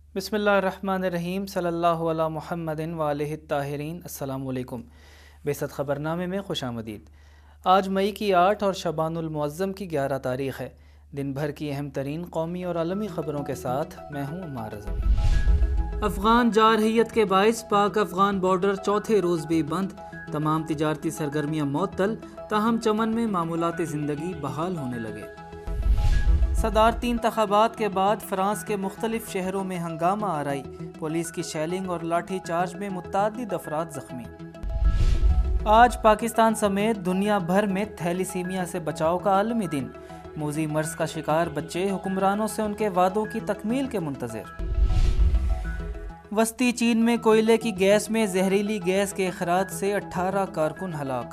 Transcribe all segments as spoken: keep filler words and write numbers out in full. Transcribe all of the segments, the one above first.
بسم اللہ الرحمن الرحیم صلی اللہ علی محمد وآلہ الطاہرین۔ السلام علیکم۔ بیست خبرنامے میں خوش آمدید۔ آج مئی کی آٹھ اور شعبان المعظم کی گیارہ تاریخ ہے۔ دن بھر کی اہم ترین قومی اور عالمی خبروں کے ساتھ میں ہوں عمار رضوی۔ افغان جارحیت کے باعث پاک افغان بارڈر چوتھے روز بھی بند، تمام تجارتی سرگرمیاں معطل، تاہم چمن میں معمولات زندگی بحال ہونے لگے۔ صدارتی انتخابات کے بعد فرانس کے مختلف شہروں میں ہنگامہ آرائی، پولیس کی شیلنگ اور لاٹھی چارج میں متعدد افراد زخمی۔ آج پاکستان سمیت دنیا بھر میں تھیلیسیمیا سے بچاؤ کا عالمی دن، موذی مرض کا شکار بچے حکمرانوں سے ان کے وعدوں کی تکمیل کے منتظر۔ وسطی چین میں کوئلے کی گیس میں زہریلی گیس کے اخراج سے اٹھارہ کارکن ہلاک۔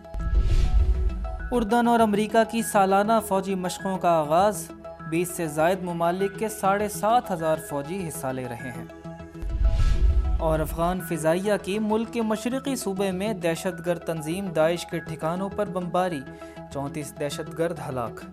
اردن اور امریکہ کی سالانہ فوجی مشقوں کا آغاز، بیس سے زائد ممالک کے ساڑھے سات ہزار فوجی حصہ لے رہے ہیں۔ اور افغان فضائیہ کی ملک کے مشرقی صوبے میں دہشت گرد تنظیم داعش کے ٹھکانوں پر بمباری، چونتیس دہشت گرد ہلاک۔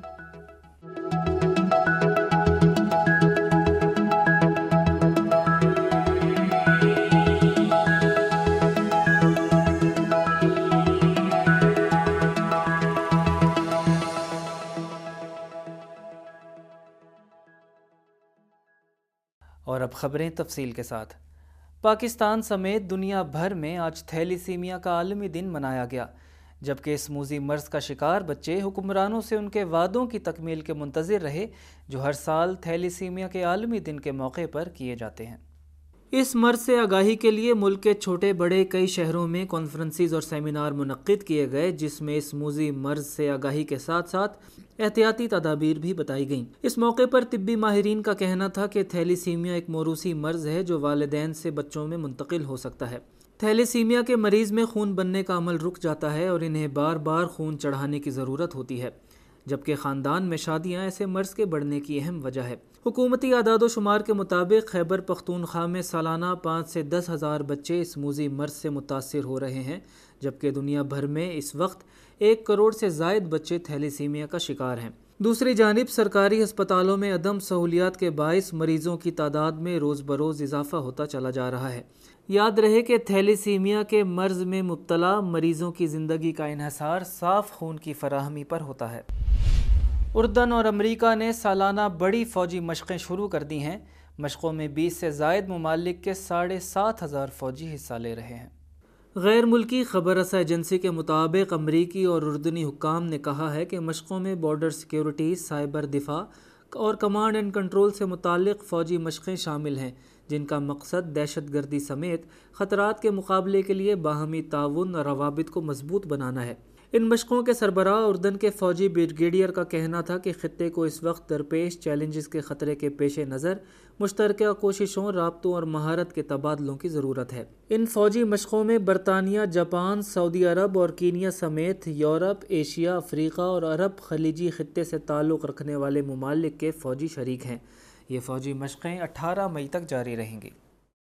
اور اب خبریں تفصیل کے ساتھ۔ پاکستان سمیت دنیا بھر میں آج تھیلیسیمیا کا عالمی دن منایا گیا، جبکہ اس موذی مرض کا شکار بچے حکمرانوں سے ان کے وعدوں کی تکمیل کے منتظر رہے، جو ہر سال تھیلیسیمیا کے عالمی دن کے موقع پر کیے جاتے ہیں۔ اس مرض سے آگاہی کے لیے ملک کے چھوٹے بڑے کئی شہروں میں کانفرنسز اور سیمینار منعقد کیے گئے، جس میں اس موذی مرض سے آگاہی کے ساتھ ساتھ احتیاطی تدابیر بھی بتائی گئیں۔ اس موقع پر طبی ماہرین کا کہنا تھا کہ تھیلیسیمیا ایک موروثی مرض ہے جو والدین سے بچوں میں منتقل ہو سکتا ہے۔ تھیلیسیمیا کے مریض میں خون بننے کا عمل رک جاتا ہے اور انہیں بار بار خون چڑھانے کی ضرورت ہوتی ہے، جبکہ خاندان میں شادیاں ایسے مرض کے بڑھنے کی اہم وجہ ہے۔ حکومتی اعداد و شمار کے مطابق خیبر پختونخوا میں سالانہ پانچ سے دس ہزار بچے اس موذی مرض سے متاثر ہو رہے ہیں، جبکہ دنیا بھر میں اس وقت ایک کروڑ سے زائد بچے تھیلیسیمیا کا شکار ہیں۔ دوسری جانب سرکاری ہسپتالوں میں عدم سہولیات کے باعث مریضوں کی تعداد میں روز بروز اضافہ ہوتا چلا جا رہا ہے۔ یاد رہے کہ تھیلیسیمیا کے مرض میں مبتلا مریضوں کی زندگی کا انحصار صاف خون کی فراہمی پر ہوتا ہے۔ اردن اور امریکہ نے سالانہ بڑی فوجی مشقیں شروع کر دی ہیں۔ مشقوں میں بیس سے زائد ممالک کے ساڑھے سات ہزار فوجی حصہ لے رہے ہیں۔ غیر ملکی خبر رساں ایجنسی کے مطابق امریکی اور اردنی حکام نے کہا ہے کہ مشقوں میں بارڈر سیکیورٹی، سائبر دفاع اور کمانڈ اینڈ کنٹرول سے متعلق فوجی مشقیں شامل ہیں، جن کا مقصد دہشت گردی سمیت خطرات کے مقابلے کے لیے باہمی تعاون اور روابط کو مضبوط بنانا ہے۔ ان مشقوں کے سربراہ اردن کے فوجی بریگیڈیئر کا کہنا تھا کہ خطے کو اس وقت درپیش چیلنجز کے خطرے کے پیش نظر مشترکہ کوششوں، رابطوں اور مہارت کے تبادلوں کی ضرورت ہے۔ ان فوجی مشقوں میں برطانیہ، جاپان، سعودی عرب اور کینیا سمیت یورپ، ایشیا، افریقہ اور عرب خلیجی خطے سے تعلق رکھنے والے ممالک کے فوجی شریک ہیں۔ یہ فوجی مشقیں اٹھارہ مئی تک جاری رہیں گی۔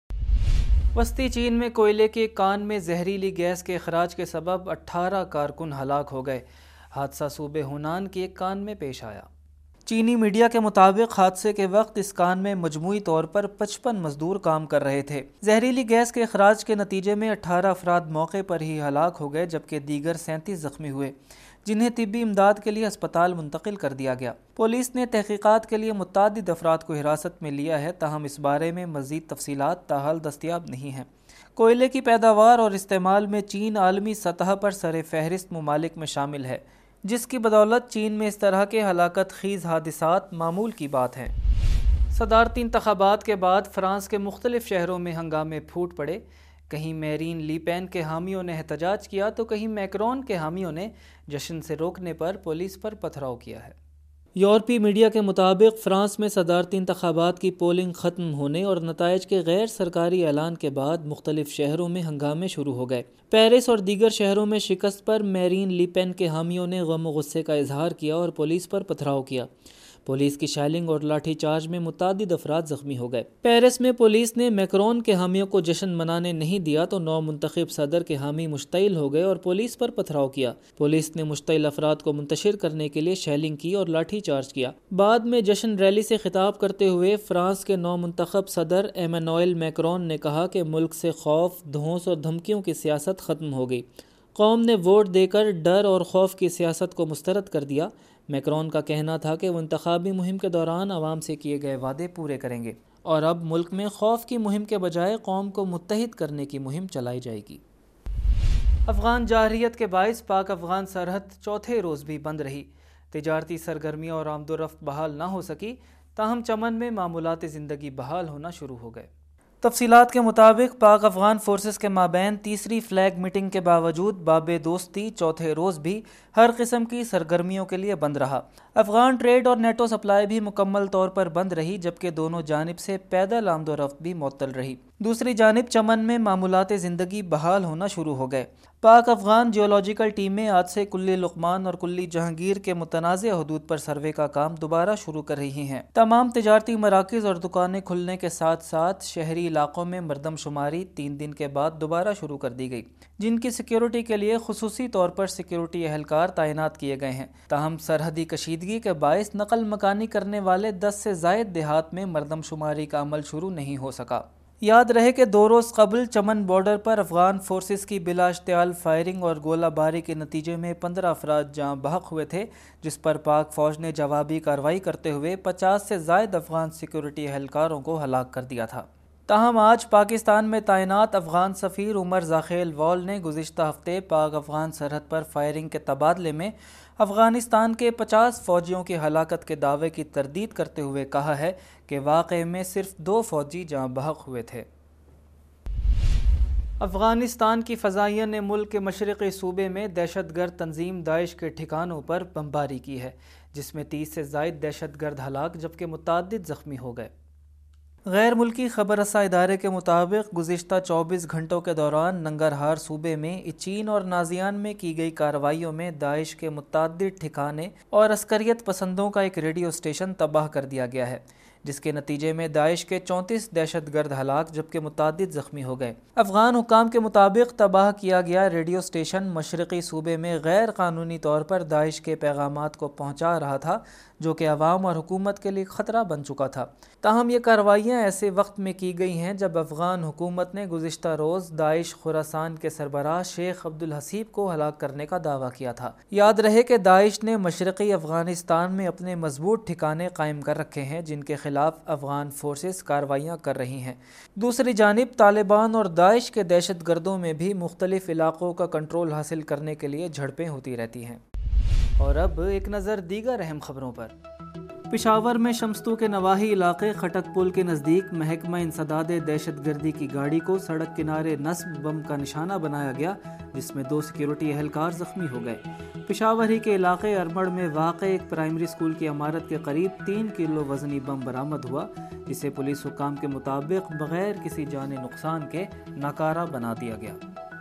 وسطی چین میں کوئلے کے کان میں زہریلی گیس کے اخراج کے سبب اٹھارہ کارکن ہلاک ہو گئے۔ حادثہ صوبے ہونان کی ایک کان میں پیش آیا۔ چینی میڈیا کے مطابق حادثے کے وقت اس کان میں مجموعی طور پر پچپن مزدور کام کر رہے تھے۔ زہریلی گیس کے اخراج کے نتیجے میں اٹھارہ افراد موقع پر ہی ہلاک ہو گئے، جبکہ دیگر سینتیس زخمی ہوئے، جنہیں طبی امداد کے لیے اسپتال منتقل کر دیا گیا۔ پولیس نے تحقیقات کے لیے متعدد افراد کو حراست میں لیا ہے، تاہم اس بارے میں مزید تفصیلات تاحال دستیاب نہیں ہیں۔ کوئلے کی پیداوار اور استعمال میں چین عالمی سطح پر سر فہرست ممالک میں شامل ہے، جس کی بدولت چین میں اس طرح کے ہلاکت خیز حادثات معمول کی بات ہیں۔ صدارتی انتخابات کے بعد فرانس کے مختلف شہروں میں ہنگامے پھوٹ پڑے۔ کہیں میرین لی پین کے حامیوں نے احتجاج کیا تو کہیں میکرون کے حامیوں نے جشن سے روکنے پر پولیس پر پتھراؤ کیا ہے۔ یورپی میڈیا کے مطابق فرانس میں صدارتی انتخابات کی پولنگ ختم ہونے اور نتائج کے غیر سرکاری اعلان کے بعد مختلف شہروں میں ہنگامے شروع ہو گئے۔ پیرس اور دیگر شہروں میں شکست پر میرین لی پین کے حامیوں نے غم و غصے کا اظہار کیا اور پولیس پر پتھراؤ کیا۔ پولیس کی شیلنگ اور لاٹھی چارج میں متعدد افراد زخمی ہو گئے۔ پیرس میں پولیس نے میکرون کے حامیوں کو جشن منانے نہیں دیا تو نو منتخب صدر کے حامی مشتعل ہو گئے اور پولیس پر پتھراؤ کیا۔ پولیس نے مشتعل افراد کو منتشر کرنے کے لیے شیلنگ کی اور لاٹھی چارج کیا۔ بعد میں جشن ریلی سے خطاب کرتے ہوئے فرانس کے نو منتخب صدر ایمانوئل میکرون نے کہا کہ ملک سے خوف، دھونس اور دھمکیوں کی سیاست ختم ہو گئی۔ قوم نے ووٹ دے کر ڈر اور خوف کی سیاست کو مسترد کر دیا۔ میکرون کا کہنا تھا کہ وہ انتخابی مہم کے دوران عوام سے کیے گئے وعدے پورے کریں گے اور اب ملک میں خوف کی مہم کے بجائے قوم کو متحد کرنے کی مہم چلائی جائے گی۔ افغان جارحیت کے باعث پاک افغان سرحد چوتھے روز بھی بند رہی۔ تجارتی سرگرمیاں اور آمد و رفت بحال نہ ہو سکی، تاہم چمن میں معمولات زندگی بحال ہونا شروع ہو گئے۔ تفصیلات کے مطابق پاک افغان فورسز کے مابین تیسری فلیگ میٹنگ کے باوجود باب دوستی چوتھے روز بھی ہر قسم کی سرگرمیوں کے لیے بند رہا۔ افغان ٹریڈ اور نیٹو سپلائی بھی مکمل طور پر بند رہی، جبکہ دونوں جانب سے پیدل آمد و رفت بھی معطل رہی۔ دوسری جانب چمن میں معمولات زندگی بحال ہونا شروع ہو گئے۔ پاک افغان جیولوجیکل ٹیمیں آج سے کلی لقمان اور کلی جہانگیر کے متنازع حدود پر سروے کا کام دوبارہ شروع کر رہی ہیں۔ تمام تجارتی مراکز اور دکانیں کھلنے کے ساتھ ساتھ شہری علاقوں میں مردم شماری تین دن کے بعد دوبارہ شروع کر دی گئی، جن کی سیکیورٹی کے لیے خصوصی طور پر سیکیورٹی اہلکار تعینات کیے گئے ہیں۔ تاہم سرحدی کشیدگی کے باعث نقل مکانی کرنے والے دس سے زائد دیہات میں مردم شماری کا عمل شروع نہیں ہو سکا۔ یاد رہے کہ دو روز قبل چمن بارڈر پر افغان فورسز کی بلا اشتعال فائرنگ اور گولہ باری کے نتیجے میں پندرہ افراد جاں بحق ہوئے تھے، جس پر پاک فوج نے جوابی کارروائی کرتے ہوئے پچاس سے زائد افغان سیکیورٹی اہلکاروں کو ہلاک کر دیا تھا۔ تاہم آج پاکستان میں تعینات افغان سفیر عمر زاخیل وال نے گزشتہ ہفتے پاک افغان سرحد پر فائرنگ کے تبادلے میں افغانستان کے پچاس فوجیوں کی ہلاکت کے دعوے کی تردید کرتے ہوئے کہا ہے کہ واقعے میں صرف دو فوجی جاں بحق ہوئے تھے۔ افغانستان کی فضائیہ نے ملک کے مشرقی صوبے میں دہشت گرد تنظیم داعش کے ٹھکانوں پر بمباری کی ہے، جس میں تیس سے زائد دہشت گرد ہلاک جبکہ متعدد زخمی ہو گئے۔ غیر ملکی خبر رساں ادارے کے مطابق گزشتہ چوبیس گھنٹوں کے دوران ننگرہار صوبے میں اچین اور نازیان میں کی گئی کارروائیوں میں داعش کے متعدد ٹھکانے اور عسکریت پسندوں کا ایک ریڈیو اسٹیشن تباہ کر دیا گیا ہے، جس کے نتیجے میں داعش کے چونتیس دہشت گرد ہلاک جبکہ متعدد زخمی ہو گئے۔ افغان حکام کے مطابق تباہ کیا گیا ریڈیو اسٹیشن مشرقی صوبے میں غیر قانونی طور پر داعش کے پیغامات کو پہنچا رہا تھا، جو کہ عوام اور حکومت کے لیے خطرہ بن چکا تھا۔ تاہم یہ کارروائیاں ایسے وقت میں کی گئی ہیں جب افغان حکومت نے گزشتہ روز داعش خراسان کے سربراہ شیخ عبدالحسیب کو ہلاک کرنے کا دعویٰ کیا تھا۔ یاد رہے کہ داعش نے مشرقی افغانستان میں اپنے مضبوط ٹھکانے قائم کر رکھے ہیں، جن کے خلاف افغان فورسز کارروائیاں کر رہی ہیں۔ دوسری جانب طالبان اور داعش کے دہشت گردوں میں بھی مختلف علاقوں کا کنٹرول حاصل کرنے کے لیے جھڑپیں ہوتی رہتی ہیں۔ اور اب ایک نظر دیگر اہم خبروں پر۔ پشاور میں شمستو کے نواحی علاقے خٹک پل کے نزدیک محکمہ انسداد دہشت گردی کی گاڑی کو سڑک کنارے نصب بم کا نشانہ بنایا گیا، جس میں دو سیکیورٹی اہلکار زخمی ہو گئے۔ پشاور ہی کے علاقے ارمڑ میں واقع ایک پرائمری اسکول کی عمارت کے قریب تین کلو وزنی بم برآمد ہوا، جسے پولیس حکام کے مطابق بغیر کسی جانی نقصان کے ناکارہ بنا دیا گیا۔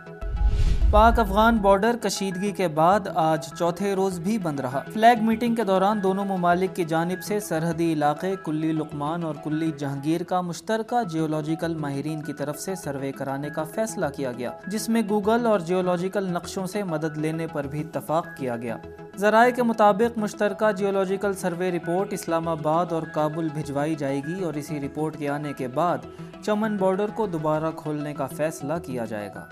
پاک افغان بارڈر کشیدگی کے بعد آج چوتھے روز بھی بند رہا۔ فلیگ میٹنگ کے دوران دونوں ممالک کی جانب سے سرحدی علاقے کلی لقمان اور کلی جہانگیر کا مشترکہ جیولوجیکل ماہرین کی طرف سے سروے کرانے کا فیصلہ کیا گیا، جس میں گوگل اور جیولوجیکل نقشوں سے مدد لینے پر بھی اتفاق کیا گیا۔ ذرائع کے مطابق مشترکہ جیولوجیکل سروے رپورٹ اسلام آباد اور کابل بھجوائی جائے گی اور اسی رپورٹ کے آنے کے بعد چمن بارڈر کو دوبارہ کھولنے کا فیصلہ کیا جائے گا۔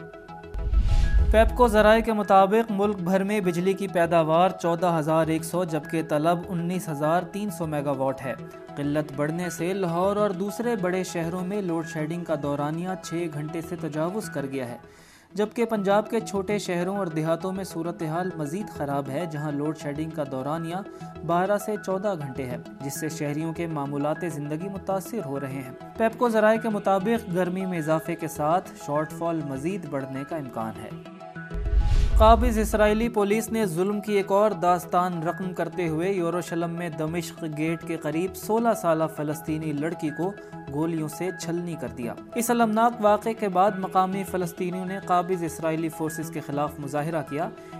پیپکو ذرائع کے مطابق ملک بھر میں بجلی کی پیداوار چودہ ہزار ایک سو جبکہ طلب انیس ہزار تین سو میگا واٹ ہے۔ قلت بڑھنے سے لاہور اور دوسرے بڑے شہروں میں لوڈ شیڈنگ کا دورانیہ چھ گھنٹے سے تجاوز کر گیا ہے، جبکہ پنجاب کے چھوٹے شہروں اور دیہاتوں میں صورتحال مزید خراب ہے، جہاں لوڈ شیڈنگ کا دورانیہ بارہ سے چودہ گھنٹے ہے، جس سے شہریوں کے معمولات زندگی متاثر ہو رہے ہیں۔ پیپکو ذرائع کے مطابق گرمی میں اضافے کے ساتھ شارٹ فال مزید بڑھنے کا امکان ہے۔ قابض اسرائیلی پولیس نے ظلم کی ایک اور داستان رقم کرتے ہوئے یروشلم میں دمشق گیٹ کے قریب سولہ سالہ فلسطینی لڑکی کو گولیوں سے چھلنی کر دیا۔ اس المناک واقعے کے بعد مقامی فلسطینیوں نے قابض اسرائیلی فورسز کے خلاف مظاہرہ کیا۔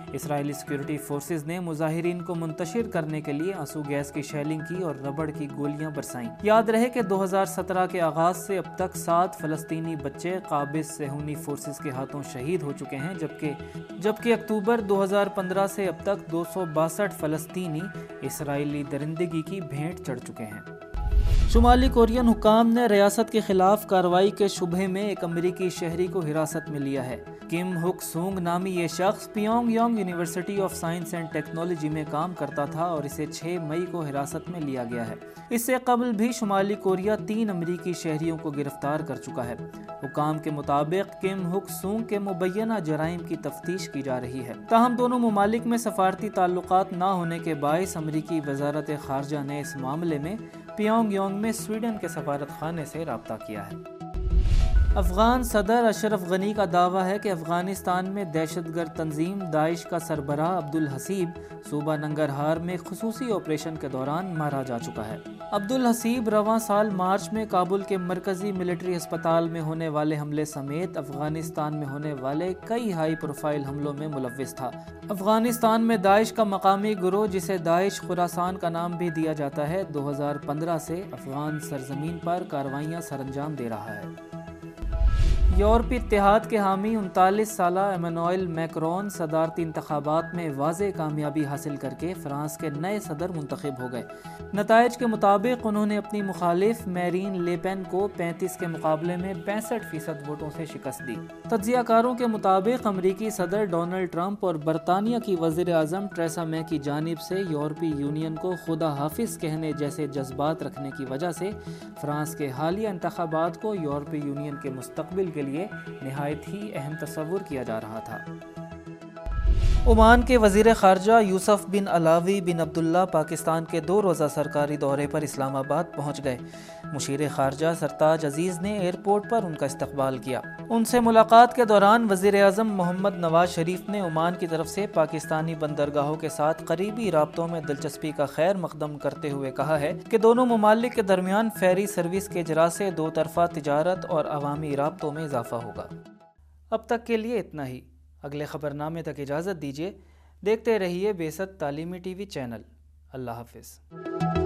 اسرائیلی سیکیورٹی فورسز نے مظاہرین کو منتشر کرنے کے لیے آنسو گیس کی شیلنگ کی اور ربڑ کی گولیاں برسائیں۔ یاد رہے کہ دو ہزار سترہ کے آغاز سے اب تک سات فلسطینی بچے قابض صہیونی فورسز کے ہاتھوں شہید ہو چکے ہیں، جبکہ جبکہ اکتوبر دو ہزار پندرہ سے اب تک دو سو باسٹھ فلسطینی اسرائیلی درندگی کی بھینٹ چڑھ چکے ہیں۔ شمالی کورین حکام نے ریاست کے خلاف کارروائی کے شبہے میں ایک امریکی شہری کو حراست میں لیا ہے۔ کم ہک سونگ نامی یہ شخص Pyongyang university of science and technology میں کام کرتا تھا اور اسے چھ مئی کو حراست میں لیا گیا ہے۔ اس سے قبل بھی شمالی کوریا تین امریکی شہریوں کو گرفتار کر چکا ہے۔ حکام کے مطابق کم ہک سونگ کے مبینہ جرائم کی تفتیش کی جا رہی ہے، تاہم دونوں ممالک میں سفارتی تعلقات نہ ہونے کے باعث امریکی وزارت خارجہ نے اس معاملے میں پیونگ یانگ میں سویڈن کے سفارت خانے سے رابطہ کیا ہے۔ افغان صدر اشرف غنی کا دعویٰ ہے کہ افغانستان میں دہشت گرد تنظیم داعش کا سربراہ عبدالحسیب صوبہ ننگرہار میں خصوصی آپریشن کے دوران مارا جا چکا ہے۔ عبدالحسیب رواں سال مارچ میں کابل کے مرکزی ملٹری ہسپتال میں ہونے والے حملے سمیت افغانستان میں ہونے والے کئی ہائی پروفائل حملوں میں ملوث تھا۔ افغانستان میں داعش کا مقامی گروہ، جسے داعش خراسان کا نام بھی دیا جاتا ہے، دو ہزار پندرہ سے افغان سرزمین پر کارروائیاں سر انجام دے رہا ہے۔ یورپی اتحاد کے حامی انتالیس سالہ ایمانوئل میکرون صدارتی انتخابات میں واضح کامیابی حاصل کر کے فرانس کے نئے صدر منتخب ہو گئے۔ نتائج کے مطابق انہوں نے اپنی مخالف میرین لے پین کو پینتیس کے مقابلے میں پینسٹھ فیصد ووٹوں سے شکست دی۔ تجزیہ کاروں کے مطابق امریکی صدر ڈونلڈ ٹرمپ اور برطانیہ کی وزیر اعظم ٹریسا مے کی جانب سے یورپی یونین کو خدا حافظ کہنے جیسے جذبات رکھنے کی وجہ سے فرانس کے حالیہ انتخابات کو یورپی یونین کے مستقبل کے لیے نہایت ہی اہم تصور کیا جا رہا تھا۔ عمان کے وزیر خارجہ یوسف بن علاوی بن عبداللہ پاکستان کے دو روزہ سرکاری دورے پر اسلام آباد پہنچ گئے۔ مشیر خارجہ سرتاج عزیز نے ایئرپورٹ پر ان کا استقبال کیا۔ ان سے ملاقات کے دوران وزیر اعظم محمد نواز شریف نے عمان کی طرف سے پاکستانی بندرگاہوں کے ساتھ قریبی رابطوں میں دلچسپی کا خیر مقدم کرتے ہوئے کہا ہے کہ دونوں ممالک کے درمیان فیری سروس کے اجراء سے دو طرفہ تجارت اور عوامی رابطوں میں اضافہ ہوگا۔ اب تک کے لیے اتنا ہی۔ اگلے خبرنامے تک اجازت دیجیے۔ دیکھتے رہیے بیست تعلیمی ٹی وی چینل۔ اللہ حافظ۔